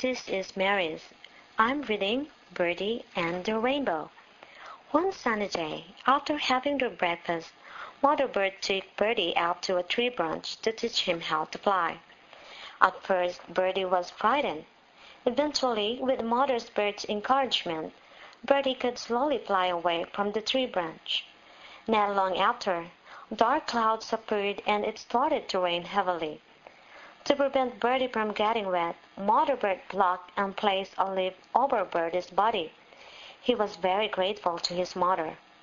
This is Mary's. I'm reading Birdie and the Rainbow. One sunny day, after having their breakfast, Mother Bird took Birdie out to a tree branch to teach him how to fly. At first Birdie was frightened. Eventually, with Mother Bird's encouragement, Birdie could slowly fly away from the tree branch. Not long after, dark clouds appeared and it started to rain heavily. To prevent Birdie from getting wet, Mother Bird plucked and placed a leaf over Birdie's body. He was very grateful to his mother.